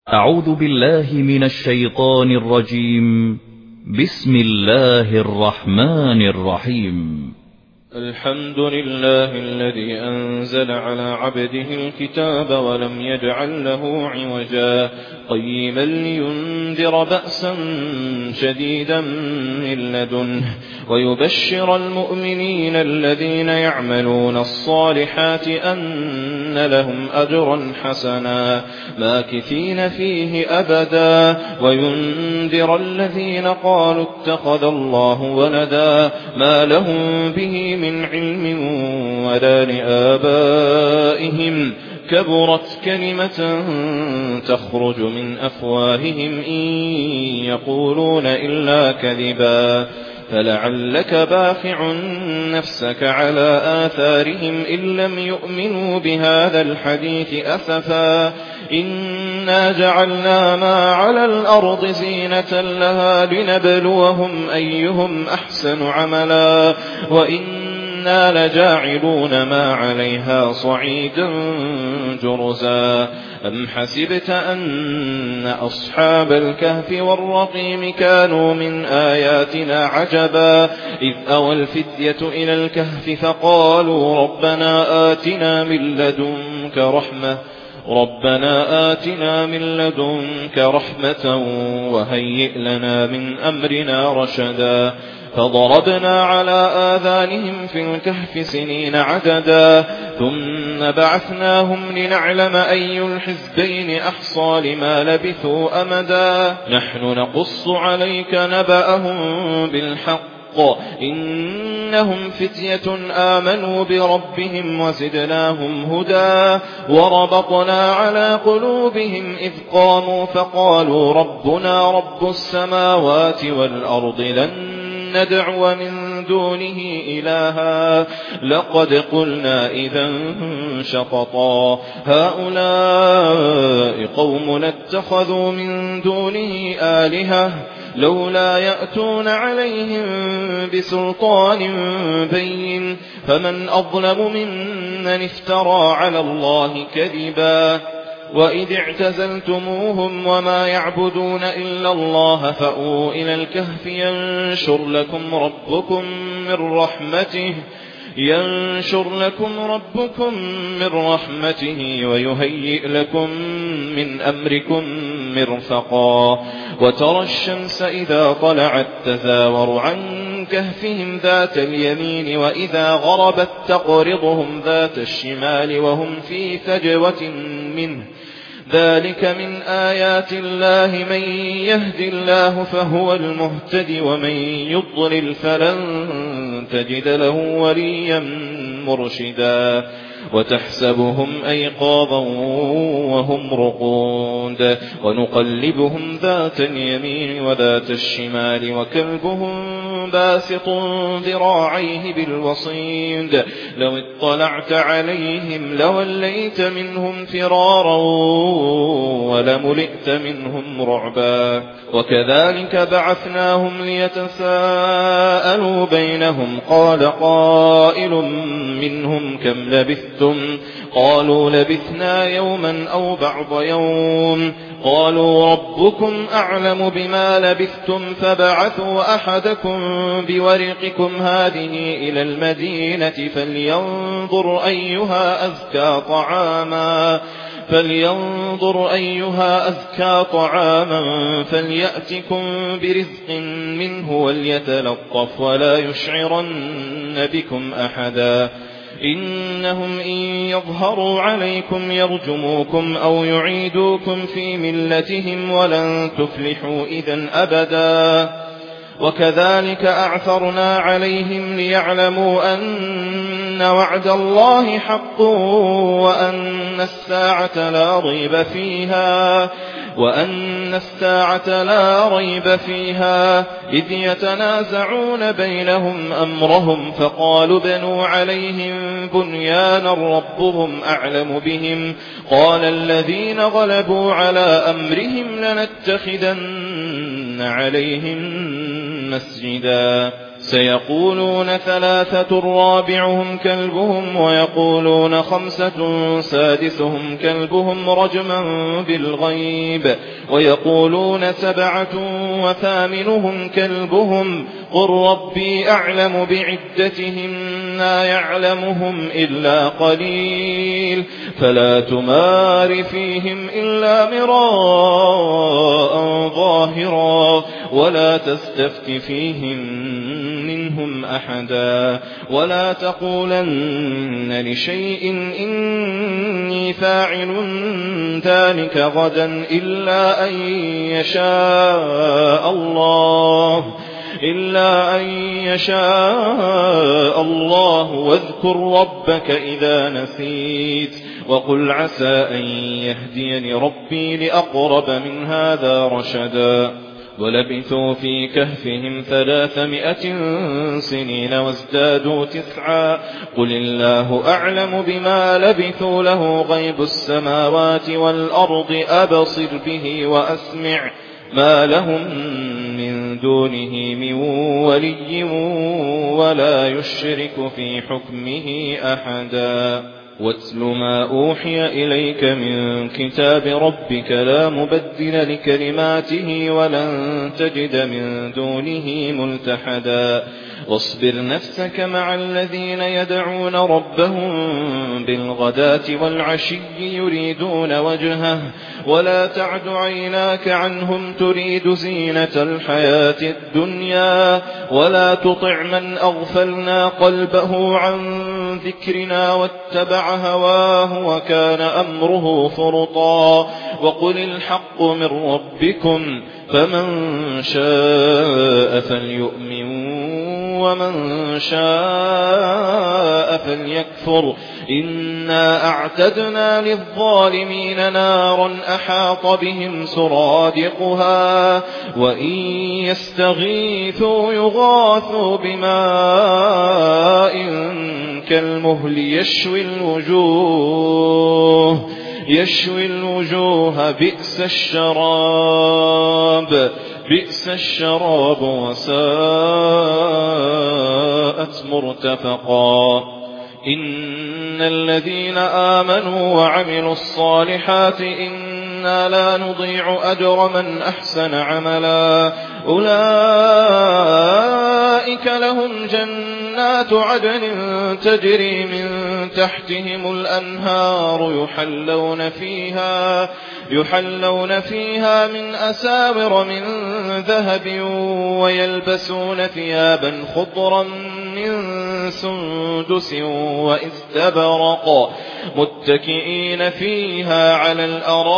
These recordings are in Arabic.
أعوذ بالله من الشيطان الرجيم. بسم الله الرحمن الرحيم. الحمد لله الذي أنزل على عبده الكتاب ولم يجعل له عوجا قيما لينذر بأسا شديدا من لدنه ويبشر المؤمنين الذين يعملون الصالحات أن لهم أجرا حسنا ماكثين فيه أبدا وينذر الذين قالوا اتخذ الله ولدا ما لهم به من علم ولا لآبائهم كبرت كلمة تخرج من أفواههم إن يقولون إلا كذبا فلعلك باخع نفسك على آثارهم إن لم يؤمنوا بهذا الحديث أسفا إنا جعلنا ما على الأرض زينة لها لنبلوهم أيهم أحسن عملا وإنا لجاعلون ما عليها صعيدا جرزا أم حسبت أن أصحاب الكهف والرقيم كانوا من آياتنا عجبا إذ أوى الفتية إلى الكهف فقالوا ربنا آتنا من لدنك رحمة وهيئ لنا من أمرنا رشدا فضربنا على آذانهم في الكهف سنين عددا ثم بعثناهم لنعلم أي الحزبين أحصى لما لبثوا أمدا نحن نقص عليك نبأهم بالحق إنهم فتية آمنوا بربهم وزدناهم هدى وربطنا على قلوبهم إذ قاموا فقالوا ربنا رب السماوات والأرض لن ندعو من دونه إلها لقد قلنا إذا شططا هؤلاء قوم اتخذوا من دونه آلهة لولا يأتون عليهم بسلطان بين فمن أظلم ممن افترى على الله كذبا وإذ اعتزلتموهم وما يعبدون إلا الله فأووا إلى الكهف ينشر لكم ربكم من رحمته ويهيئ لكم من أمركم مرفقا وترى الشمس إذا طلعت تزاور عن كهفهم ذات اليمين وإذا غربت تقرضهم ذات الشمال وهم في فجوة منه ذلك من آيات الله من يهد الله فهو المهتد ومن يضلل فلن تجد له وليا مرشدا وتحسبهم أيقاظا وهم رقود ونقلبهم ذات اليمين وذات الشمال وكلبهم باسط ذراعيه بالوصيد لو اطلعت عليهم لوليت منهم فرارا ولملئت منهم رعبا وكذلك بعثناهم ليتساءلوا بينهم قال قائل منهم كم لبثتم قالوا لبثنا يوما أو بعض يوم قالوا ربكم أعلم بما لبثتم فبعثوا أحدكم بورقكم هذه إلى المدينة فلينظر أيها أزكى طعاما فليأتكم برزق منه وليتلطف ولا يشعرن بكم أحدا إنهم إن يظهروا عليكم يرجموكم أو يعيدوكم في ملتهم ولن تفلحوا إذن أبدا وكذلك أعثرنا عليهم ليعلموا أن وعد الله حق وأن الساعة لا ريب فيها إذ يتنازعون بينهم أمرهم فقالوا بنوا عليهم بنيانا ربهم أعلم بهم قال الذين غلبوا على أمرهم لنتخذن عليهم مسجدا سيقولون 3 رابعهم كلبهم ويقولون 5 سادسهم كلبهم رجما بالغيب ويقولون 7 وثامنهم كلبهم قل ربي أعلم بعدتهم ما يعلمهم إلا قليل فلا تمار فيهم إلا مراء ظاهرا ولا تستفت فيهم منهم أحدا ولا تقولن لشيء إني فاعل ذلك غدا إلا أن يشاء الله واذكر ربك إذا نسيت وقل عسى أن يهديني ربي لأقرب من هذا رشدا ولبثوا في كهفهم 300 سنين وازدادوا 9 قل الله أعلم بما لبثوا له غيب السماوات والأرض أبصر به وأسمع ما لهم من دونه من ولي ولا يشرك في حكمه أحدا واتل ما أوحي إليك من كتاب ربك لا مبدل لكلماته ولن تجد من دونه ملتحدا واصبر نفسك مع الذين يدعون ربهم بالغداة والعشي يريدون وجهه ولا تعد عيناك عنهم تريد زينة الحياة الدنيا ولا تطع من أغفلنا قلبه عن ذكرنا واتبع هواه وكان أمره فرطا وقل الحق من ربكم فمن شاء فليؤمن ومن شاء فليكفر إنا أعتدنا للظالمين نارا أحاط بهم سرادقها وإن يستغيثوا يغاثوا بماء كالمهل يشوي الوجوه بئس الشراب وساءت مرتفقا إن الذين آمنوا وعملوا الصالحات إنا لا نضيع أجر من أحسن عملا أولئك لهم جنات عدن تجري من تحتهم الأنهار يحلون فيها من أساور من ذهب ويلبسون ثيابا خضرا من سندس واستبرق متكئين فيها على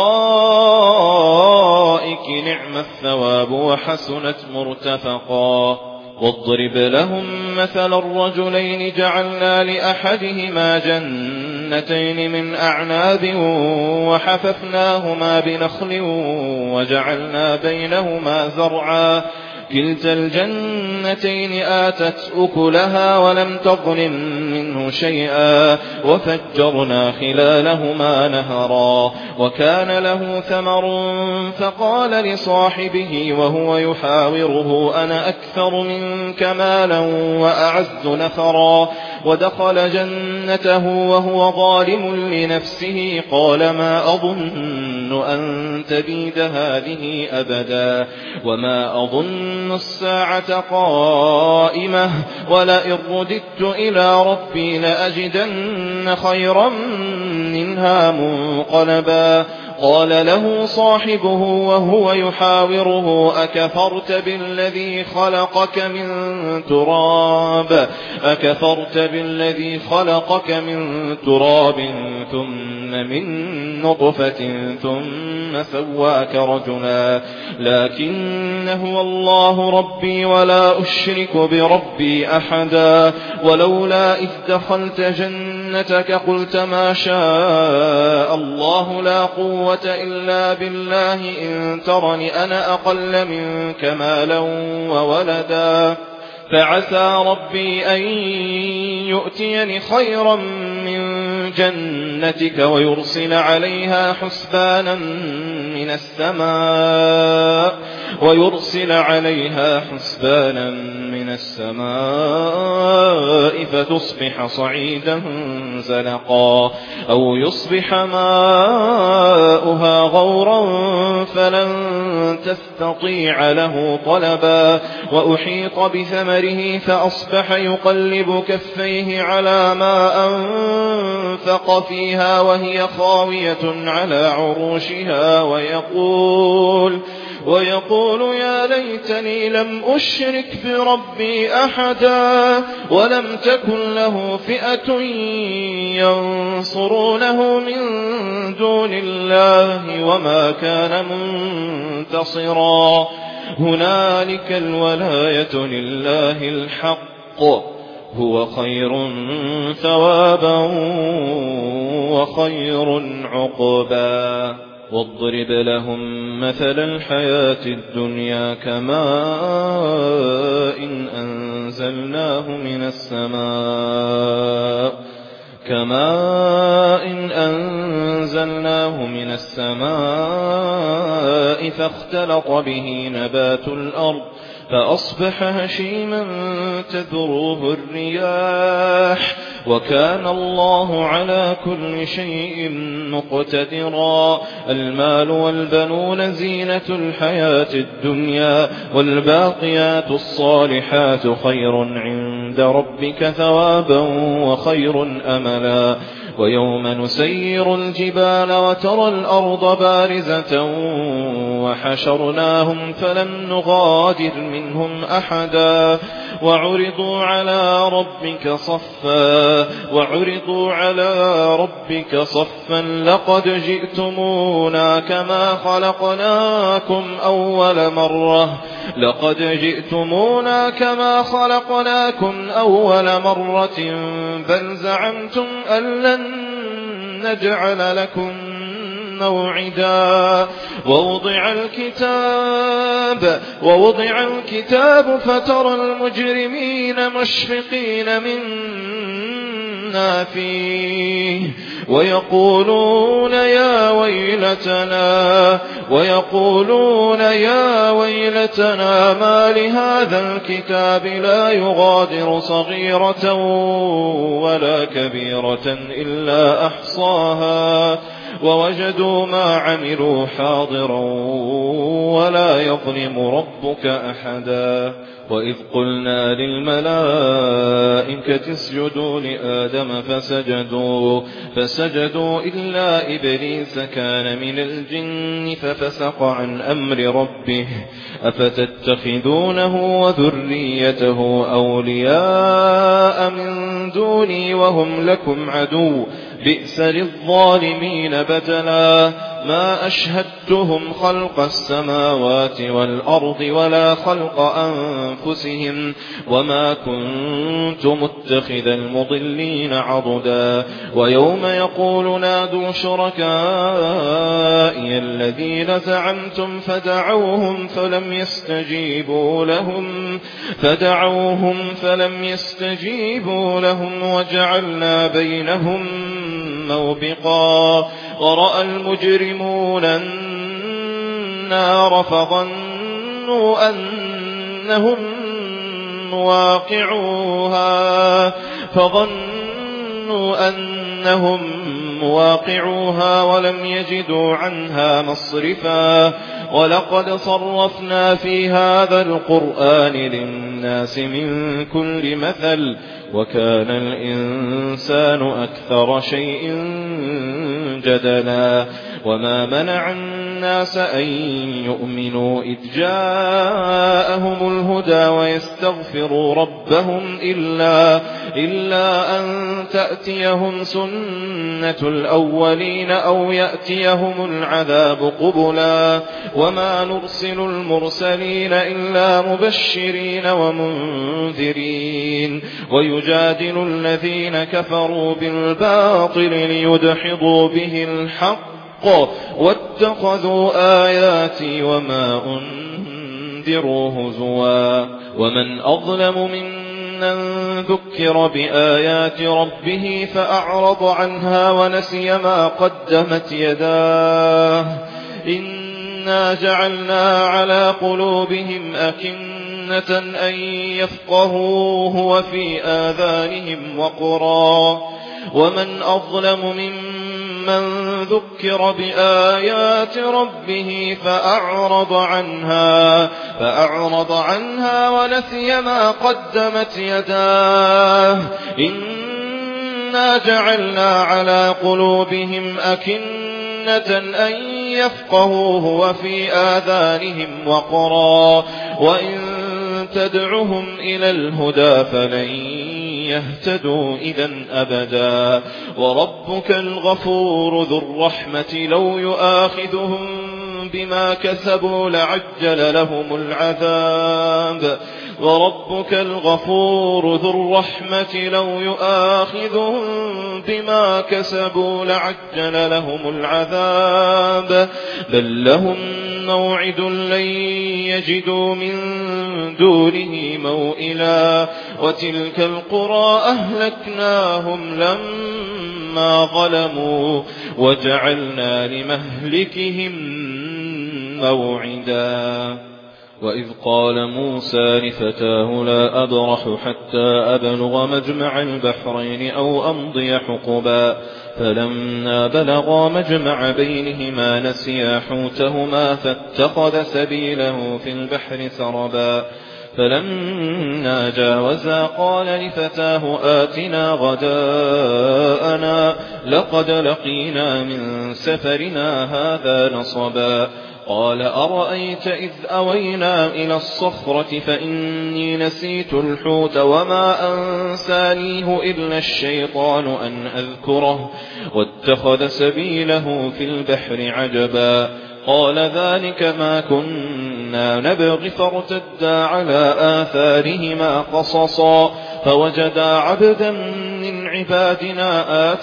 الأرائك نعم الثواب وحسنت مرتفقا واضرب لهم مثل الرجلين جعلنا لأحدهما جنتين من أعناب وحففناهما بنخل وجعلنا بينهما زرعا كلتا الجنتين آتت أكلها ولم تظلم منه شيئا وفجرنا خلالهما نهرا وكان له ثمر فقال لصاحبه وهو يحاوره أنا أكثر منك مالا وأعز نفرا ودخل جنته وهو ظالم لنفسه قال ما أظن أن تبيد هذه أبدا وما أظن الساعة قائمة ولئن رددت إلى ربي لأجدن خيرا منها منقلبا قال له صاحبه وهو يحاوره أكفرت بالذي خلقك من تراب ثم من نطفة ثم سواك رجلا لكن هو الله ربي ولا أشرك بربي أحدا ولولا إذ دخلت جنتك قلت ما شاء الله لا قوة إلا بالله إن ترني أنا أقل منك مالا وولدا فعسى ربي أن يؤتيني خيرا من جنتك ويرسل عليها حسبانا من السماء ويرسل عليها حسبانا من السماء فتصبح صعيدا زلقا أو يصبح ماؤها غورا فلن تستطيع له طلبا وأحيط بثمره فأصبح يقلب كفيه على ما أنفق فيها وهي خاوية على عروشها ويقول يا ليتني لم أشرك بربي أحدا ولم تكن له فئة ينصرونه من دون الله وما كان منتصرا هنالك الولاية لله الحق هو خير ثوابا وخير عقبا واضرب لهم مثل الحياة الدنيا كماء أنزلناه من السماء فاختلط به نبات الأرض فأصبح هشيما تذروه الرياح وكان الله على كل شيء مقتدرا المال والبنون زينة الحياة الدنيا والباقيات الصالحات خير عند ربك ثوابا وخير أملا ويوم نسير الجبال وترى الأرض بارزة وحشرناهم فلم نغادر منهم أحدا وعرضوا على ربك صفا لقد جئتمونا كما خلقناكم أول مرة بل زعمتم أن لن نجعل لكم موعدا ووضع الكتاب فترى المجرمين مشفقين مما فيه ويقولون يا ويلتنا ما لهذا الكتاب لا يغادر صغيرة ولا كبيرة إلا أحصاها ووجدوا ما عملوا حاضرا ولا يظلم ربك أحدا وإذ قلنا للملائكة اسجدوا لآدم فسجدوا إلا إبليس كان من الجن ففسق عن أمر ربه أفتتخذونه وذريته أولياء من دوني وهم لكم عدو بئس للظالمين بدلا ما أشهدتهم خلق السماوات والأرض ولا خلق أنفسهم وما كنت متخذ المضلين عضدا ويوم يقول نادوا شركائي الذين زعمتم فدعوهم فلم يستجيبوا لهم وجعلنا بينهم موبقا ورأى المجرمون النار فظنوا أنهم مواقعوها ولم يجدوا عنها مصرفا ولقد صرفنا في هذا القرآن للناس من كل مثل وكان الإنسان أكثر شيء جدلا وما منع الناس أن يؤمنوا إذ جاءهم الهدى ويستغفروا ربهم إلا أن تأتيهم سنة الأولين أو يأتيهم العذاب قبلا وما نرسل المرسلين إلا مبشرين ومنذرين ويجادل الذين كفروا بالباطل ليدحضوا به الحق واتخذوا آياتي وما أنذروا هزوا ومن أظلم ممن ذكر بآيات ربه فأعرض عنها ونسي ما قدمت يداه إن إنا جعلنا على قلوبهم أكنة أن يفقهوه وفي آذانهم وقرا ومن أظلم ممن ذكر بآيات ربه فأعرض عنها ونسي ما قدمت يداه إنا جعلنا على قلوبهم أكنة أن يفقهوه وفي آذانهم وقرا وإن تدعهم إلى الهدى فلن يهتدوا إذن أبدا وربك الغفور ذو الرحمة لو يؤاخذهم بما كسبوا لعجل لهم العذاب وربك الغفور ذو الرحمة لو يؤاخذهم بما كسبوا لعجل لهم العذاب بل لهم موعد لن يجدوا من دونه موئلا وتلك القرى أهلكناهم لما ظلموا وجعلنا لمهلكهم موعدا وإذ قال موسى لفتاه لا أبرح حتى أبلغ مجمع البحرين أو أمضي حقبا فلما بلغا مجمع بينهما نسيا حوتهما فاتخذ سبيله في البحر سربا فلما جاوزا قال لفتاه آتنا غداءنا لقد لقينا من سفرنا هذا نصبا قال أرأيت إذ أوينا إلى الصخرة فإني نسيت الحوت وما أنسانيه إلا الشيطان أن أذكره واتخذ سبيله في البحر عجبا قال ذلك ما كنا نبغي فارتدا على آثارهما قصصا فوجدا عبدا من عبادنا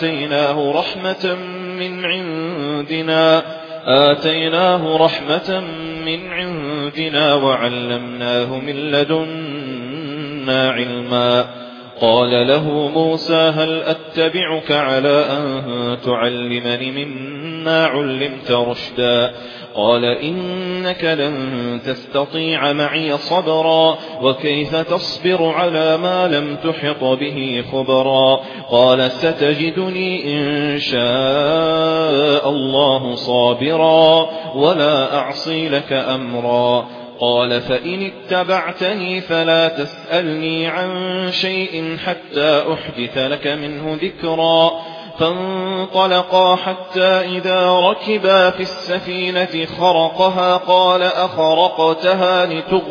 آتيناه رحمة من عندنا وعلمناه من لدنا علما قال له موسى هل أتبعك على أن تعلمني مما علمت رشدا قال إنك لن تستطيع معي صبرا وكيف تصبر على ما لم تحط به خبرا قال ستجدني إن شاء الله صابرا ولا أعصي لك أمرا قال فإن اتبعتني فلا تسألني عن شيء حتى أحدث لك منه ذكرا فانطلقا حتى إذا ركبا في السفينة خرقها قال أخرقتها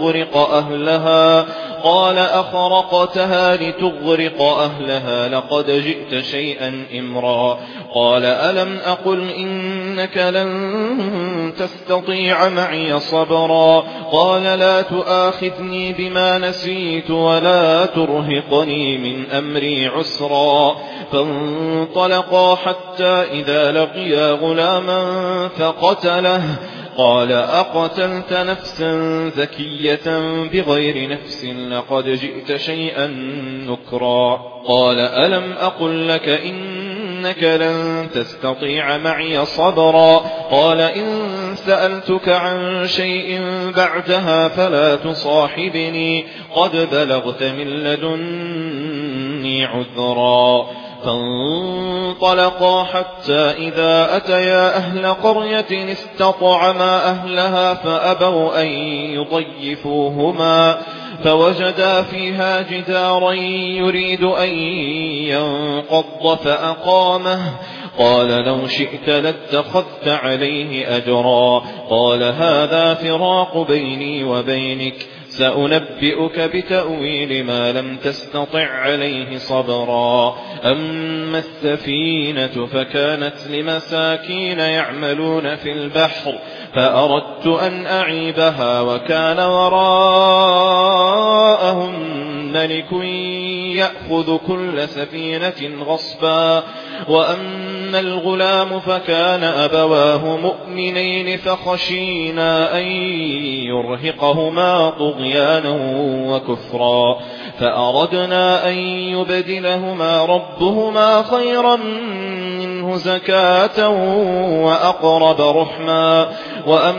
لتغرق أهلها لقد جئت شيئا إمرا قال ألم أقل إنك لن تستطيع معي صبرا قال لا تؤاخذني بما نسيت ولا ترهقني من أمري عسرا فانطلقا حتى إذا لقيا غلاما فقتله قال أقتلت نفسا زكية بغير نفس لقد جئت شيئا نكرا قال ألم أقل لك إنك لن تستطيع معي صبرا قال إن سألتك عن شيء بعدها فلا تصاحبني قد بلغت من لدني عذرا فانطلقا حتى إذا أتيا أهل قرية استطعما أهلها فأبوا أن يضيفوهما فوجدا فيها جدارا يريد أن ينقض فأقامه قال لو شئت لاتخذت عليه أجرا قال هذا فراق بيني وبينك سأنبئك بتأويل ما لم تستطع عليه صبرا أما السفينة فكانت لمساكين يعملون في البحر فأردت أن أعيبها وكان وراءهم ملك يأخذ كل سفينة غصبا وأما الغلام فكان أبواه مؤمنين فخشينا أن يرهقهما طغيانا وكفرا فأردنا أن يبدلهما ربهما خيرا منه زكاة وأقرب رحما وأما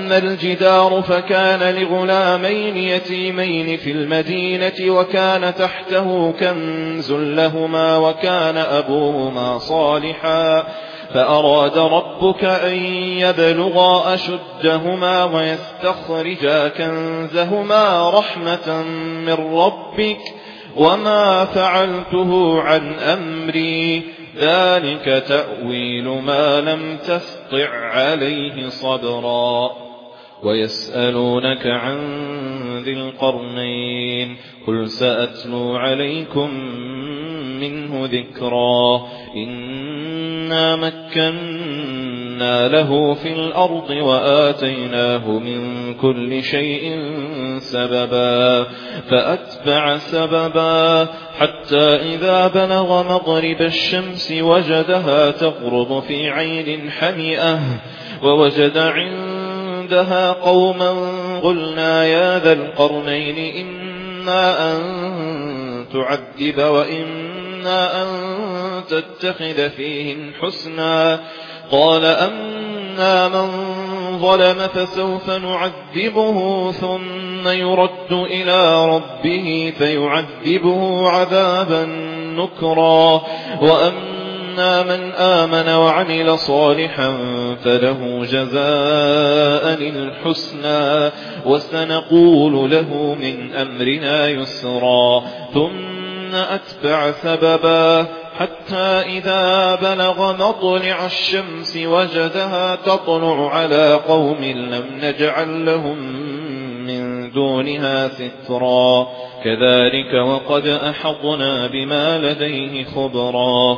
أما الجدار فكان لغلامين يتيمين في المدينة وكان تحته كنز لهما وكان أبوهما صالحا فأراد ربك أن يبلغا أشدهما ويستخرجا كنزهما رحمة من ربك وما فعلته عن أمري ذلك تأويل ما لم تستطع عليه صبرا ويسألونك عن ذي القرنين قل سأتلو عليكم منه ذكرا إنا مكنا له في الأرض وآتيناه من كل شيء سببا فأتبع سببا حتى إذا بلغ مغرب الشمس وجدها تغرب في عين حمئة ووجد عندها قوما قلنا يا ذا القرنين إما أن تعذب وإما أن تتخذ فيهم حسنا قال أما من ظلم فسوف نعذبه ثم يرد إلى ربه فيعذبه عذابا نكرا وأما من آمن وعمل صالحا فله جزاء الحسنى وسنقول له من أمرنا يسرا ثم أتبع سببا حتى إذا بلغ مطلع الشمس وجدها تطلع على قوم لم نجعل لهم من دونها سترا كذلك وقد أحطنا بما لديه خبرا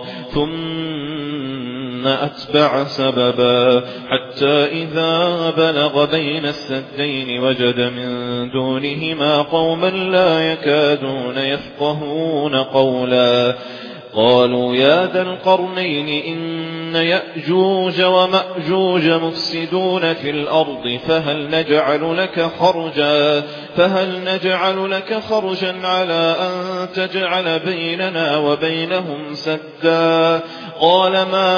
ثم أتبع سببا حتى إذا بلغ بين السدين وجد من دونهما قوما لا يكادون يفقهون قولا قالوا يا ذا القرنين إن يأجوج ومأجوج مفسدون في الأرض فهل نجعل لك خرجا على أن تجعل بيننا وبينهم سدا قال ما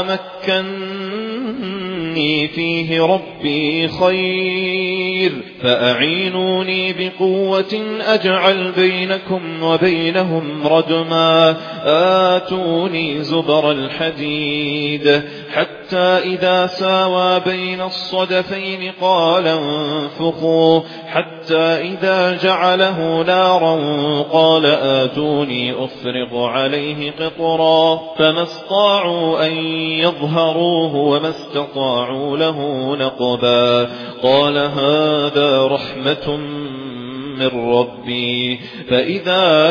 مكني فيه ربي خير فأعينوني بقوة أجعل بينكم وبينهم ردما آتوني زبر الحديد حتى إذا ساوى بين الصدفين قال انفخوا حتى إذا جعله نارا قال آتوني أفرغ عليه قطرا فما استطاعوا أن يظهروه وما استطاعوا له نقبا قال هذا رحمة من ربي فإذا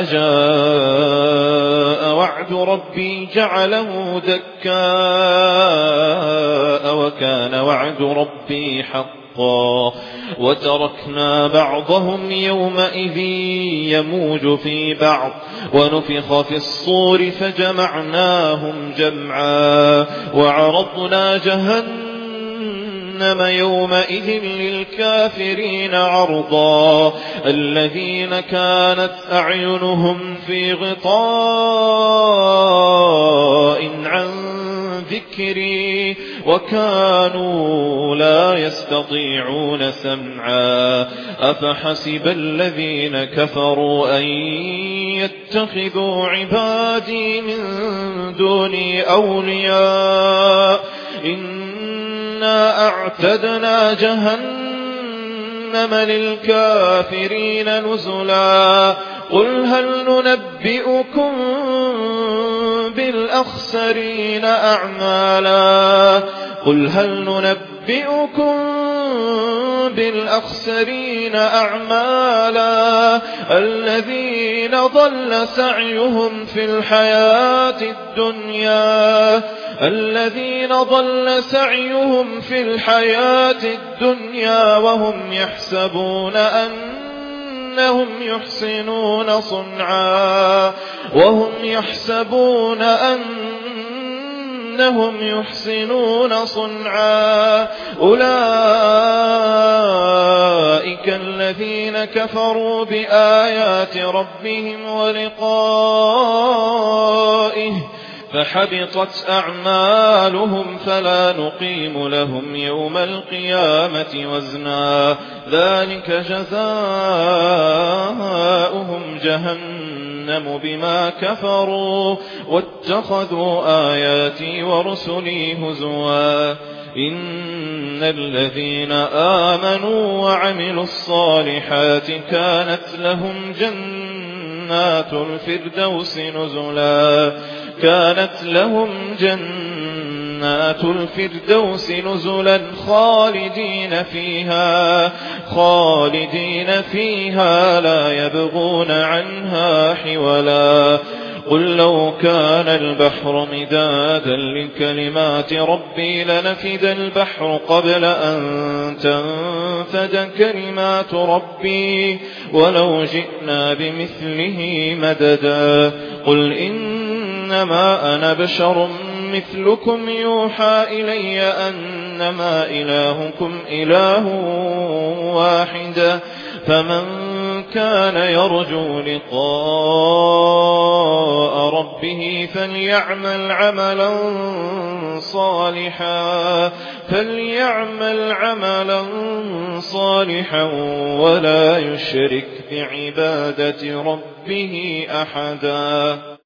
جاء وعد ربي جعله دكاء وكان وعد ربي حقا وتركنا بعضهم يومئذ يموج في بعض ونفخ في الصور فجمعناهم جمعا وعرضنا جهنم يومئذ للكافرين عرضا الذين كانت أعينهم في غطاء عن ذكري وكانوا لا يستطيعون سمعا أفحسب الذين كفروا أن يتخذوا عبادي من دوني أولياء إنا أعتدنا جهنم للكافرين نزلا قل هل ننبئكم بالأخسرين أعمالا قل هل ننبئكم بالأخسرين أعمالا الذين ضل سعيهم في الحياة الدنيا وهم يحسبون أنهم يحسنون صنعا أولئك الذين كفروا بآيات ربهم ولقائه فحبطت أعمالهم فلا نقيم لهم يوم القيامة وزنا ذلك جزاؤهم جهنم بما كفروا واتخذوا آياتي ورسلي هزوا إن الذين آمنوا وعملوا الصالحات كانت لهم جنات الفردوس نزلا خالدين فيها لا يبغون عنها حولا قل لو كان البحر مدادا لكلمات ربي لنفد البحر قبل أن تنفد كلمات ربي ولو جئنا بمثله مددا قل إنما أنا بشر مثلكم يوحى إلي أنما إلهكم إله واحد فمن كان يرجو لقاء ربه فليعمل عملا صالحا ولا يشرك بعبادة ربه أحدا.